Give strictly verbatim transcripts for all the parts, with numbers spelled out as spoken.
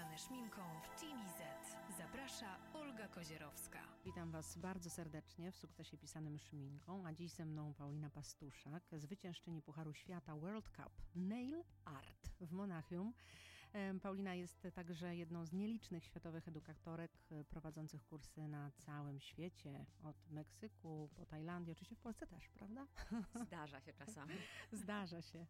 pisane szminką w Team Z. Zaprasza Olga Kozierowska. Witam Was bardzo serdecznie w Sukcesie pisanym szminką, a dziś ze mną Paulina Pastuszak, zwyciężczyni Pucharu Świata World Cup Nail Art w Monachium. Paulina jest także jedną z nielicznych światowych edukatorek prowadzących kursy na całym świecie, od Meksyku po Tajlandię, oczywiście w Polsce też, prawda? Zdarza się czasami. Zdarza się.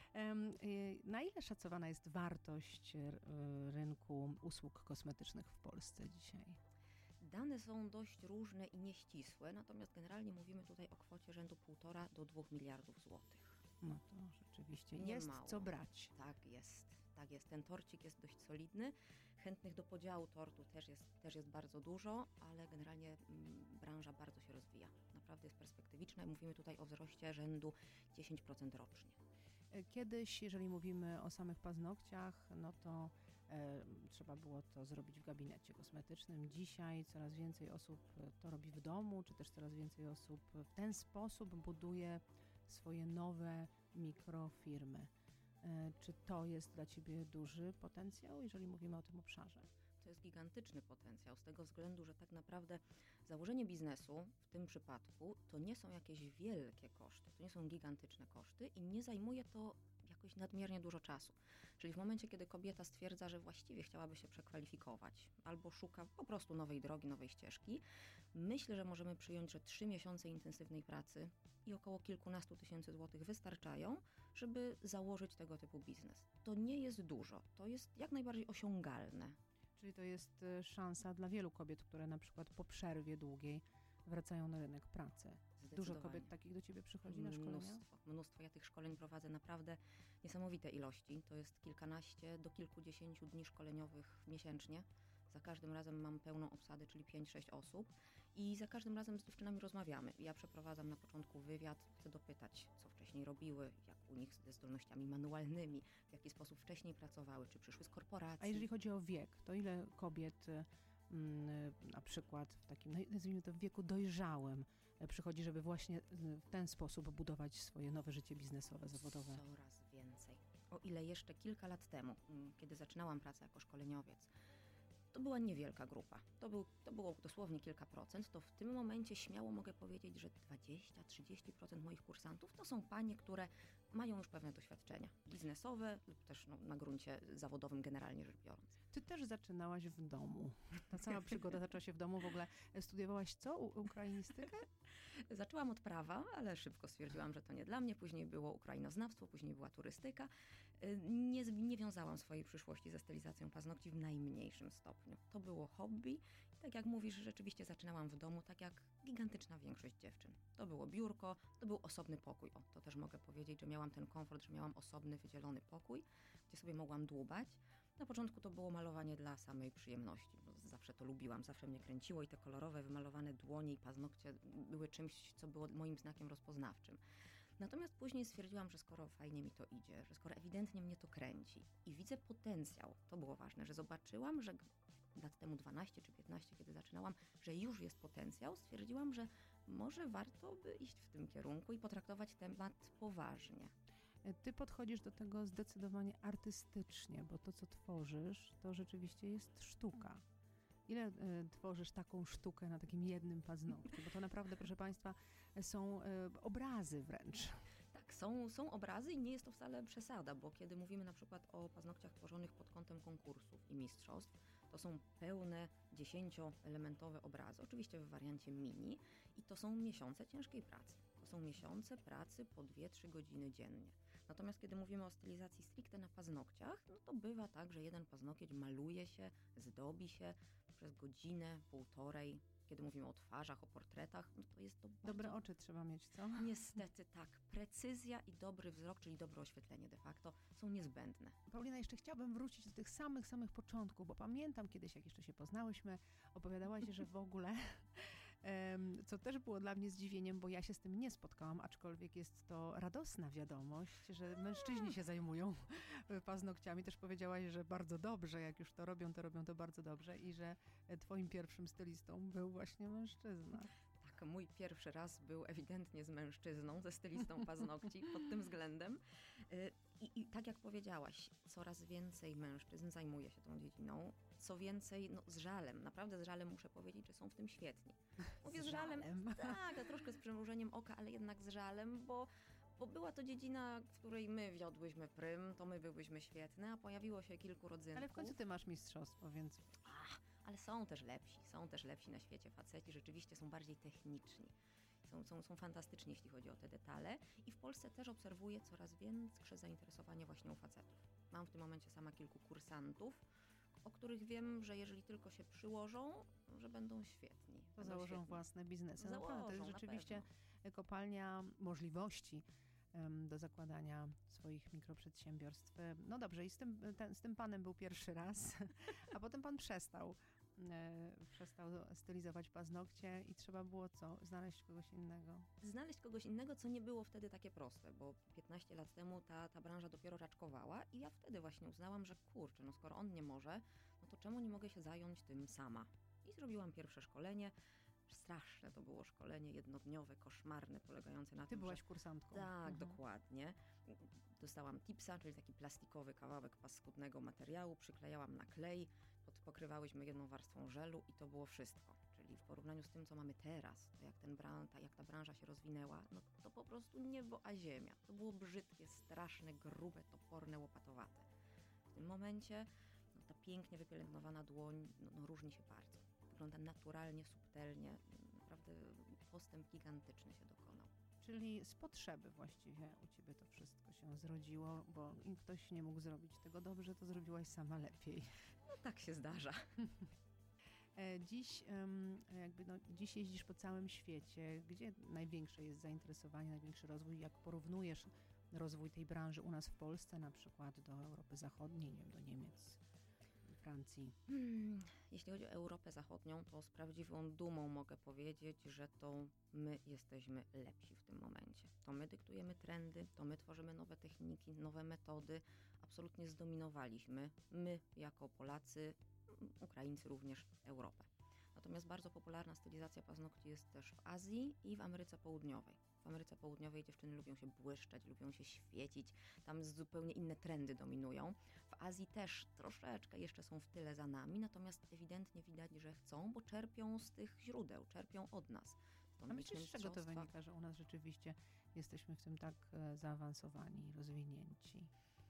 Na ile szacowana jest wartość rynku usług kosmetycznych w Polsce dzisiaj? Dane są dość różne i nieścisłe, natomiast generalnie mówimy tutaj o kwocie rzędu półtora do dwóch miliardów złotych. No to rzeczywiście Nie jest mało. Co brać. Tak jest, tak jest. Ten torcik jest dość solidny. Chętnych do podziału tortu też jest, też jest bardzo dużo, ale generalnie mm, branża bardzo się rozwija. Naprawdę jest perspektywiczna. Mówimy tutaj o wzroście rzędu dziesięć procent rocznie. Kiedyś, jeżeli mówimy o samych paznokciach, no to e, trzeba było to zrobić w gabinecie kosmetycznym. Dzisiaj coraz więcej osób to robi w domu, czy też coraz więcej osób w ten sposób buduje swoje nowe mikrofirmy. E, czy to jest dla Ciebie duży potencjał, jeżeli mówimy o tym obszarze? To jest gigantyczny potencjał z tego względu, że tak naprawdę założenie biznesu w tym przypadku to nie są jakieś wielkie koszty, to nie są gigantyczne koszty i nie zajmuje to jakoś nadmiernie dużo czasu. Czyli w momencie, kiedy kobieta stwierdza, że właściwie chciałaby się przekwalifikować albo szuka po prostu nowej drogi, nowej ścieżki, myślę, że możemy przyjąć, że trzy miesiące intensywnej pracy i około kilkunastu tysięcy złotych wystarczają, żeby założyć tego typu biznes. To nie jest dużo, to jest jak najbardziej osiągalne. Czyli to jest szansa dla wielu kobiet, które na przykład po przerwie długiej wracają na rynek pracy. Dużo kobiet takich do Ciebie przychodzi na szkolenia? Mnóstwo, mnóstwo. Ja tych szkoleń prowadzę naprawdę niesamowite ilości. To jest kilkanaście do kilkudziesięciu dni szkoleniowych miesięcznie. Za każdym razem mam pełną obsadę, czyli pięć sześć osób i za każdym razem z dziewczynami rozmawiamy. Ja przeprowadzam na początku wywiad, chcę dopytać, co wcześniej robiły, jak u nich ze zdolnościami manualnymi, w jaki sposób wcześniej pracowały, czy przyszły z korporacji. A jeżeli chodzi o wiek, to ile kobiet na przykład w takim, nazwijmy to, w wieku dojrzałym przychodzi, żeby właśnie w ten sposób budować swoje nowe życie biznesowe, zawodowe? Coraz więcej. O ile jeszcze kilka lat temu, kiedy zaczynałam pracę jako szkoleniowiec, to była niewielka grupa. To, był, to było dosłownie kilka procent. To w tym momencie śmiało mogę powiedzieć, że dwadzieścia do trzydziestu procent moich kursantów to są panie, które mają już pewne doświadczenia biznesowe lub też no, na gruncie zawodowym generalnie rzecz biorąc. Ty też zaczynałaś w domu. Ta cała przygoda zaczęła się w domu. W ogóle studiowałaś co? U- ukrainistykę? Zaczęłam od prawa, ale szybko stwierdziłam, że to nie dla mnie. Później było ukrainoznawstwo, później była turystyka. Nie, nie wiązałam swojej przyszłości ze stylizacją paznokci w najmniejszym stopniu. To było hobby i tak jak mówisz, rzeczywiście zaczynałam w domu, tak jak gigantyczna większość dziewczyn. To było biurko, to był osobny pokój. O, to też mogę powiedzieć, że miałam ten komfort, że miałam osobny, wydzielony pokój, gdzie sobie mogłam dłubać. Na początku to było malowanie dla samej przyjemności, bo zawsze to lubiłam, zawsze mnie kręciło i te kolorowe, wymalowane dłonie i paznokcie były czymś, co było moim znakiem rozpoznawczym. Natomiast później stwierdziłam, że skoro fajnie mi to idzie, że skoro ewidentnie mnie to kręci i widzę potencjał, to było ważne, że zobaczyłam, że lat temu dwanaście czy piętnaście, kiedy zaczynałam, że już jest potencjał, stwierdziłam, że może warto by iść w tym kierunku i potraktować temat poważnie. Ty podchodzisz do tego zdecydowanie artystycznie, bo to, co tworzysz, to rzeczywiście jest sztuka. Ile y, tworzysz taką sztukę na takim jednym paznokciu? Bo to naprawdę, proszę Państwa, są y, obrazy wręcz. Tak, są, są obrazy i nie jest to wcale przesada, bo kiedy mówimy na przykład o paznokciach tworzonych pod kątem konkursów i mistrzostw, to są pełne dziesięcioelementowe obrazy, oczywiście w wariancie mini i to są miesiące ciężkiej pracy. To są miesiące pracy po dwie trzy godziny dziennie. Natomiast kiedy mówimy o stylizacji stricte na paznokciach, no to bywa tak, że jeden paznokieć maluje się, zdobi się przez godzinę, półtorej. Kiedy mówimy o twarzach, o portretach, no to jest to bardzo... Dobre oczy trzeba mieć, co? Niestety tak. Precyzja i dobry wzrok, czyli dobre oświetlenie de facto są niezbędne. Paulina, jeszcze chciałabym wrócić do tych samych, samych początków, bo pamiętam kiedyś, jak jeszcze się poznałyśmy, opowiadałaś, że w ogóle, co też było dla mnie zdziwieniem, bo ja się z tym nie spotkałam, aczkolwiek jest to radosna wiadomość, że mężczyźni się zajmują paznokciami. Też powiedziałaś, że bardzo dobrze, jak już to robią, to robią to bardzo dobrze i że twoim pierwszym stylistą był właśnie mężczyzna. Tak, Tak, mój pierwszy raz był ewidentnie z mężczyzną, ze stylistą paznokci pod tym względem. Y, I, I tak jak powiedziałaś, coraz więcej mężczyzn zajmuje się tą dziedziną. Co więcej, no, z żalem, naprawdę z żalem muszę powiedzieć, że są w tym świetni. Mówię z, Z żalem, żalem. tak, a troszkę z przymrużeniem oka, ale jednak z żalem, bo, bo była to dziedzina, w której my wiodłyśmy prym, to my byłyśmy świetne, a pojawiło się kilku rodzynków. Ale w końcu ty masz mistrzostwo, więc Ach, ale są też lepsi, są też lepsi na świecie faceci, rzeczywiście są bardziej techniczni. Są, są, są fantastyczni, jeśli chodzi o te detale. I w Polsce też obserwuję coraz większe zainteresowanie właśnie u facetów. Mam w tym momencie sama kilku kursantów, o których wiem, że jeżeli tylko się przyłożą, że będą świetni. to będą założą świetni. własne biznesy. Założą, Naprawdę, to jest na rzeczywiście pewno. kopalnia możliwości em, do zakładania swoich mikroprzedsiębiorstw. E, No dobrze, i z tym, ten, z tym panem był pierwszy raz, a potem pan przestał. E, przestał stylizować paznokcie i trzeba było co? Znaleźć kogoś innego. Znaleźć kogoś innego, co nie było wtedy takie proste, bo piętnaście lat temu ta, ta branża dopiero raczkowała i ja wtedy właśnie uznałam, że kurczę, no skoro on nie może, no to czemu nie mogę się zająć tym sama? I zrobiłam pierwsze szkolenie. Straszne to było szkolenie, jednodniowe, koszmarne, polegające na Ty tym, byłaś że... kursantką. Tak, Mhm. dokładnie. Dostałam tipsa, czyli taki plastikowy kawałek paskudnego materiału, przyklejałam na klej, pod, pokrywałyśmy jedną warstwą żelu i to było wszystko. Czyli w porównaniu z tym, co mamy teraz, to jak, ten bran, ta, jak ta branża się rozwinęła, no to po prostu niebo a ziemia. To było brzydkie, straszne, grube, toporne, łopatowate. W tym momencie no, ta pięknie wypielęgnowana dłoń no, no, różni się bardzo. Wygląda naturalnie, subtelnie, naprawdę postęp gigantyczny się dokonał. Czyli z potrzeby właściwie u ciebie to wszystko się zrodziło, bo im ktoś nie mógł zrobić tego dobrze, to zrobiłaś sama lepiej. No tak się zdarza. E, Dziś, em, jakby no, dziś jeździsz po całym świecie. Gdzie największe jest zainteresowanie, największy rozwój? Jak porównujesz rozwój tej branży u nas w Polsce, na przykład do Europy Zachodniej, nie wiem, do Niemiec, Francji? Hmm, jeśli chodzi o Europę Zachodnią, to z prawdziwą dumą mogę powiedzieć, że to my jesteśmy lepsi w tym momencie. To my dyktujemy trendy, to my tworzymy nowe techniki, nowe metody. Absolutnie zdominowaliśmy, my jako Polacy, Ukraińcy również, Europę. Natomiast bardzo popularna stylizacja paznokci jest też w Azji i w Ameryce Południowej. W Ameryce Południowej dziewczyny lubią się błyszczeć, lubią się świecić, tam zupełnie inne trendy dominują. W Azji też troszeczkę jeszcze są w tyle za nami, natomiast ewidentnie widać, że chcą, bo czerpią z tych źródeł, czerpią od nas. Stąd A myślisz, z czego to mistrzostwa. wynika, że u nas rzeczywiście jesteśmy w tym tak e, zaawansowani, rozwinięci?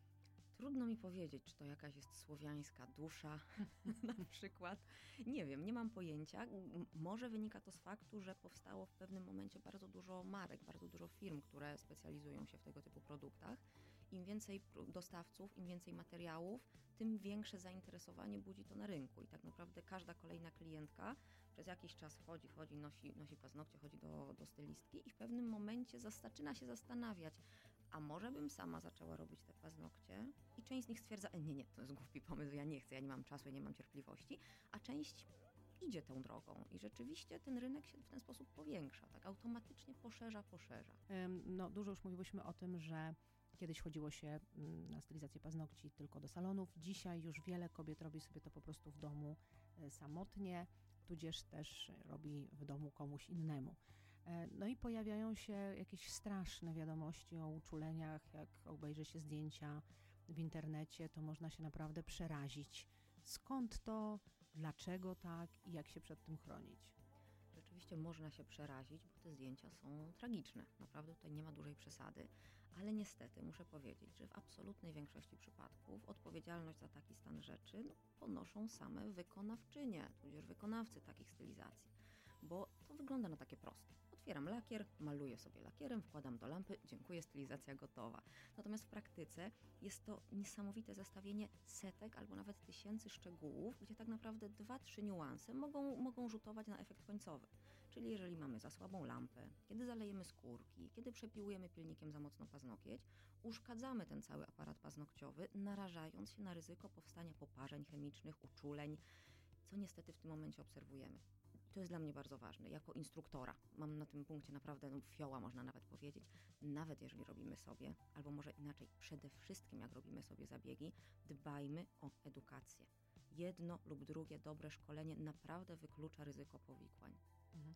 Trudno mi powiedzieć, czy to jakaś jest słowiańska dusza na przykład. Nie wiem, nie mam pojęcia. M- Może wynika to z faktu, że powstało w pewnym momencie bardzo dużo marek, bardzo dużo firm, które specjalizują się w tego typu produktach. Im więcej pr- dostawców, im więcej materiałów, tym większe zainteresowanie budzi to na rynku. I tak naprawdę każda kolejna klientka przez jakiś czas wchodzi, chodzi, nosi, nosi paznokcie, chodzi do, do stylistki i w pewnym momencie zas- zaczyna się zastanawiać, a może bym sama zaczęła robić te paznokcie? I część z nich stwierdza, e, nie, nie, to jest głupi pomysł, ja nie chcę, ja nie mam czasu, ja nie mam cierpliwości, a część idzie tą drogą i rzeczywiście ten rynek się w ten sposób powiększa, tak automatycznie poszerza, poszerza. Em, No, dużo już mówiłyśmy o tym, że kiedyś chodziło się mm, na stylizację paznokci tylko do salonów. Dzisiaj już wiele kobiet robi sobie to po prostu w domu e, samotnie, tudzież też robi w domu komuś innemu. E, No i pojawiają się jakieś straszne wiadomości o uczuleniach, jak obejrzy się zdjęcia w internecie, to można się naprawdę przerazić. Skąd to, dlaczego tak i jak się przed tym chronić? Rzeczywiście można się przerazić, bo te zdjęcia są tragiczne. Naprawdę tutaj nie ma dużej przesady, ale niestety muszę powiedzieć, że w absolutnej większości przypadków odpowiedzialność za taki stan rzeczy no, ponoszą same wykonawczynie, tudzież wykonawcy takich stylizacji, bo to wygląda na takie proste. Otwieram lakier, maluję sobie lakierem, wkładam do lampy, dziękuję, stylizacja gotowa. Natomiast w praktyce jest to niesamowite zestawienie setek albo nawet tysięcy szczegółów, gdzie tak naprawdę dwa, trzy niuanse mogą, mogą rzutować na efekt końcowy. Czyli jeżeli mamy za słabą lampę, kiedy zalejemy skórki, kiedy przepiłujemy pilnikiem za mocno paznokieć, uszkadzamy ten cały aparat paznokciowy, narażając się na ryzyko powstania poparzeń chemicznych, uczuleń, co niestety w tym momencie obserwujemy. To jest dla mnie bardzo ważne, jako instruktora. Mam na tym punkcie naprawdę no, fioła, można nawet powiedzieć, nawet jeżeli robimy sobie, albo może inaczej, przede wszystkim jak robimy sobie zabiegi, dbajmy o edukację. Jedno lub drugie dobre szkolenie naprawdę wyklucza ryzyko powikłań. Mhm.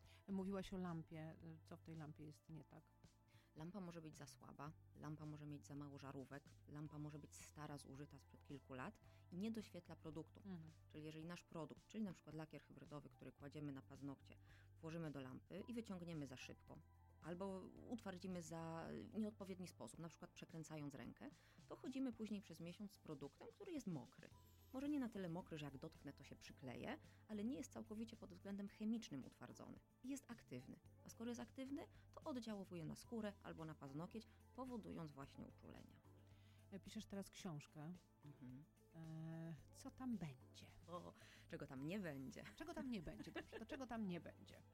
Mówiłaś o lampie. Co w tej lampie jest nie tak? Lampa może być za słaba, lampa może mieć za mało żarówek, lampa może być stara, zużyta sprzed kilku lat i nie doświetla produktu. Mhm. Czyli jeżeli nasz produkt, czyli na przykład lakier hybrydowy, który kładziemy na paznokcie, włożymy do lampy i wyciągniemy za szybko, albo utwardzimy za nieodpowiedni sposób, na przykład przekręcając rękę, to chodzimy później przez miesiąc z produktem, który jest mokry. Może nie na tyle mokry, że jak dotknę, to się przykleje, ale nie jest całkowicie pod względem chemicznym utwardzony i jest aktywny. A skoro jest aktywny, to oddziałuje na skórę albo na paznokieć, powodując właśnie uczulenia. Piszesz teraz książkę. Mhm. E, co tam będzie? O, czego tam nie będzie. Czego tam nie będzie? Dobrze, to czego tam nie będzie?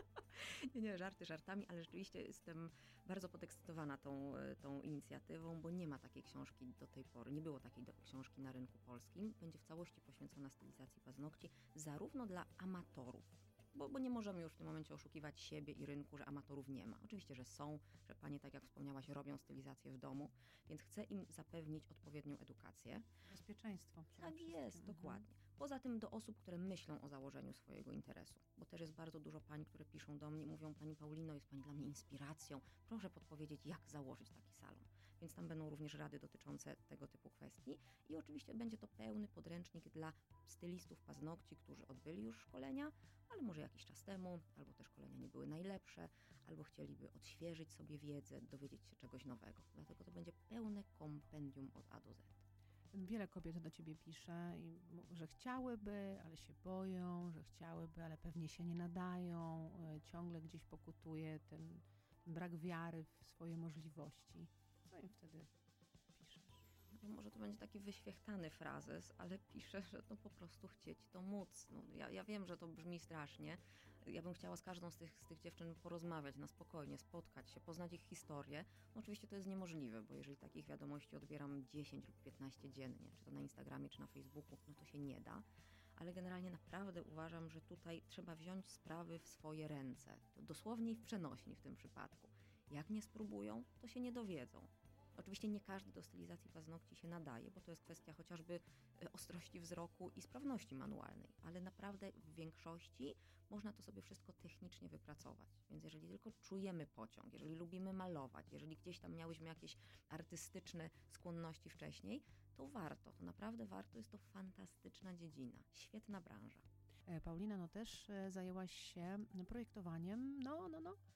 Nie, nie, żarty żartami, ale rzeczywiście jestem bardzo podekscytowana tą, tą inicjatywą, bo nie ma takiej książki do tej pory, nie było takiej do, książki na rynku polskim. Będzie w całości poświęcona stylizacji paznokci, zarówno dla amatorów, bo, bo nie możemy już w tym momencie oszukiwać siebie i rynku, że amatorów nie ma. Oczywiście, że są, że panie, tak jak wspomniałaś, robią stylizację w domu, więc chcę im zapewnić odpowiednią edukację. Bezpieczeństwo przede Tak wszystkim. jest, Mhm. dokładnie. Poza tym do osób, które myślą o założeniu swojego interesu, bo też jest bardzo dużo pań, które piszą do mnie i mówią: Pani Paulino, jest Pani dla mnie inspiracją, proszę podpowiedzieć, jak założyć taki salon. Więc tam będą również rady dotyczące tego typu kwestii i oczywiście będzie to pełny podręcznik dla stylistów paznokci, którzy odbyli już szkolenia, ale może jakiś czas temu, albo te szkolenia nie były najlepsze, albo chcieliby odświeżyć sobie wiedzę, dowiedzieć się czegoś nowego. Dlatego to będzie pełne kompendium od A do Z. Wiele kobiet do ciebie pisze, i, że chciałyby, ale się boją, że chciałyby, ale pewnie się nie nadają. e, Ciągle gdzieś pokutuje ten, ten brak wiary w swoje możliwości. Co im wtedy piszesz? No może to będzie taki wyświechtany frazes, ale piszę, że no po prostu chcieć to móc. No, ja, ja wiem, że to brzmi strasznie. Ja bym chciała z każdą z tych, z tych dziewczyn porozmawiać na spokojnie, spotkać się, poznać ich historię. No oczywiście to jest niemożliwe, bo jeżeli takich wiadomości odbieram dziesięć lub piętnaście dziennie, czy to na Instagramie, czy na Facebooku, no to się nie da. Ale generalnie naprawdę uważam, że tutaj trzeba wziąć sprawy w swoje ręce. To dosłownie i w przenośni w tym przypadku. Jak nie spróbują, to się nie dowiedzą. Oczywiście nie każdy do stylizacji paznokci się nadaje, bo to jest kwestia chociażby e, ostrości wzroku i sprawności manualnej, ale naprawdę w większości można to sobie wszystko technicznie wypracować. Więc jeżeli tylko czujemy pociąg, jeżeli lubimy malować, jeżeli gdzieś tam miałyśmy jakieś artystyczne skłonności wcześniej, to warto, to naprawdę warto, jest to fantastyczna dziedzina, świetna branża. E, Paulina, no też e, zajęłaś się projektowaniem, no, no, no,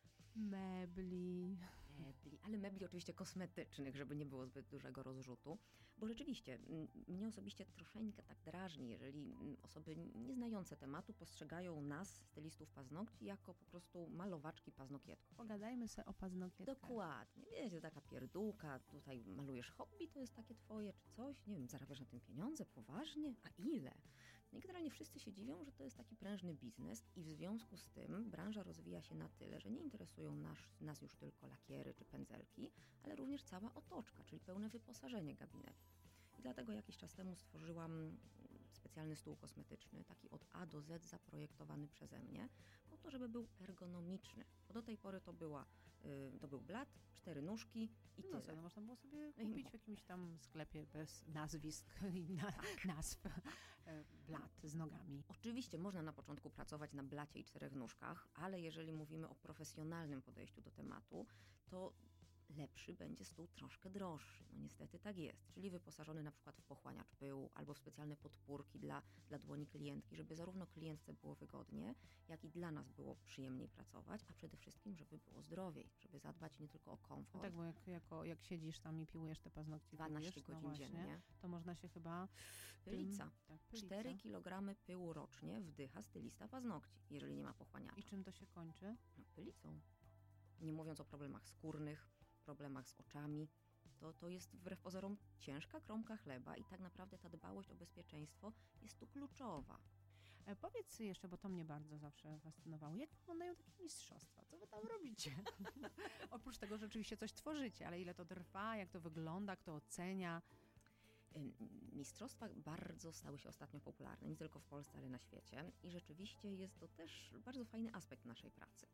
mebli. Mebli, ale mebli oczywiście kosmetycznych, żeby nie było zbyt dużego rozrzutu, bo rzeczywiście m, mnie osobiście troszeczkę tak drażni, jeżeli m, osoby nieznające tematu postrzegają nas, stylistów paznokci, jako po prostu malowaczki paznokietków. Pogadajmy sobie o paznokietkach. Dokładnie, wiecie, taka pierdółka, tutaj malujesz hobby, to jest takie twoje, czy coś, nie wiem, zarabiasz na tym pieniądze, poważnie, a ile? No i generalnie wszyscy się dziwią, że to jest taki prężny biznes i w związku z tym branża rozwija się na tyle, że nie interesują nas, nas już tylko lakiery czy pędzelki, ale również cała otoczka, czyli pełne wyposażenie gabinetu. I dlatego jakiś czas temu stworzyłam specjalny stół kosmetyczny, taki od A do Z zaprojektowany przeze mnie, po to, żeby był ergonomiczny. Bo do tej pory to, była, y, to był blat, cztery nóżki i No tyle. co, no można było sobie No i kupić mo- w jakimś tam sklepie bez nazwisk i na, nazw e, blat z nogami. Oczywiście można na początku pracować na blacie i czterech nóżkach, ale jeżeli mówimy o profesjonalnym podejściu do tematu, to lepszy będzie stół troszkę droższy. No niestety tak jest, czyli wyposażony na przykład w pochłaniacz pyłu albo w specjalne podpórki dla, dla dłoni klientki, żeby zarówno klientce było wygodnie, jak i dla nas było przyjemniej pracować, a przede wszystkim, żeby było zdrowiej, żeby zadbać nie tylko o No komfort. tak, bo jak, jako, jak siedzisz tam i piłujesz te paznokcie, dwanaście piłujesz, no godzin właśnie, dziennie. to można się chyba... Pylica. Tym, tak, pylica. cztery kilogramy pyłu rocznie wdycha stylista paznokci, jeżeli nie ma pochłaniacza. I czym to się kończy? No, pylicą. Nie mówiąc o problemach skórnych, problemach z oczami, to, to jest wbrew pozorom ciężka kromka chleba i tak naprawdę ta dbałość o bezpieczeństwo jest tu kluczowa. E, powiedz jeszcze, bo to mnie bardzo zawsze fascynowało, jak wyglądają takie mistrzostwa? Co wy tam robicie? Oprócz tego, że rzeczywiście coś tworzycie, ale ile to trwa, jak to wygląda, kto ocenia? Ym, Mistrzostwa bardzo stały się ostatnio popularne, nie tylko w Polsce, ale na świecie i rzeczywiście jest to też bardzo fajny aspekt naszej pracy,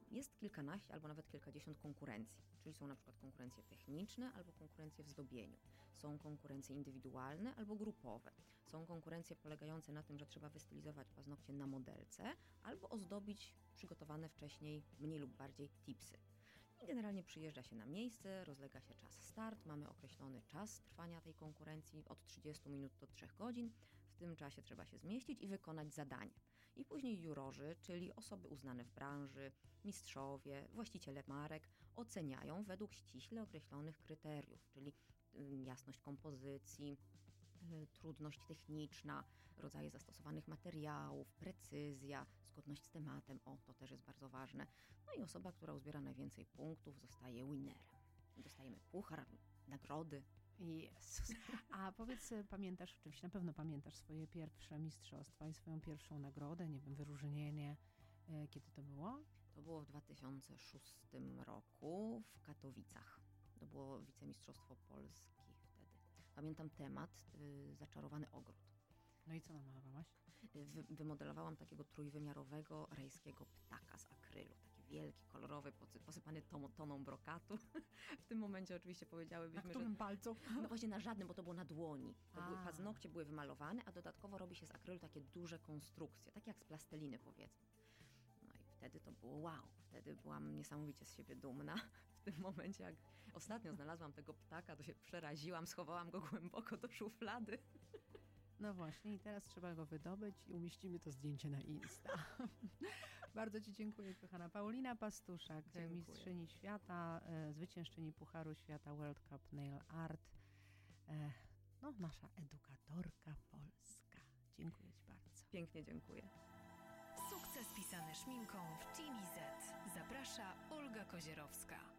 jest kilkanaście albo nawet kilkadziesiąt konkurencji, czyli są na przykład konkurencje techniczne albo konkurencje w zdobieniu. Są konkurencje indywidualne albo grupowe. Są konkurencje polegające na tym, że trzeba wystylizować paznokcie na modelce albo ozdobić przygotowane wcześniej mniej lub bardziej tipsy. I generalnie przyjeżdża się na miejsce, rozlega się czas start, mamy określony czas trwania tej konkurencji od trzydziestu minut do trzech godzin. W tym czasie trzeba się zmieścić i wykonać zadanie. I później jurorzy, czyli osoby uznane w branży, mistrzowie, właściciele marek oceniają według ściśle określonych kryteriów, czyli y, jasność kompozycji, y, trudność techniczna, rodzaje zastosowanych materiałów, precyzja, zgodność z tematem, o to też jest bardzo ważne. No i osoba, która uzbiera najwięcej punktów, zostaje winnerem. Dostajemy puchar, nagrody. Jezus. A powiedz, pamiętasz, oczywiście na pewno pamiętasz swoje pierwsze mistrzostwa i swoją pierwszą nagrodę, nie wiem, wyróżnienie. Kiedy to było? To było w dwa tysiące szóstym roku w Katowicach. To było wicemistrzostwo Polski wtedy. Pamiętam temat, y, zaczarowany ogród. No i co namalowałaś? Wy, wymodelowałam takiego trójwymiarowego rajskiego ptaka z akrylu. Taki wielki, kolorowy, posypany tom, toną brokatu. W tym momencie oczywiście powiedziałybyśmy, na którym że... palcu? No właśnie na żadnym, bo to było na dłoni. To były, A. paznokcie były wymalowane, a dodatkowo robi się z akrylu takie duże konstrukcje, takie jak z plasteliny powiedzmy. No i wtedy to było wow. Wtedy byłam niesamowicie z siebie dumna. W tym momencie, jak ostatnio znalazłam tego ptaka, to się przeraziłam, schowałam go głęboko do szuflady. No właśnie, i teraz trzeba go wydobyć i umieścimy to zdjęcie na Insta. Bardzo Ci dziękuję, kochana. Paulina Pastuszak, Dziękuję. mistrzyni świata, e, zwyciężczyni Pucharu Świata World Cup Nail Art. E, no, nasza edukatorka polska. Dziękuję Ci bardzo. Pięknie dziękuję. Sukces pisany szminką w Team Z. Zaprasza Olga Kozierowska.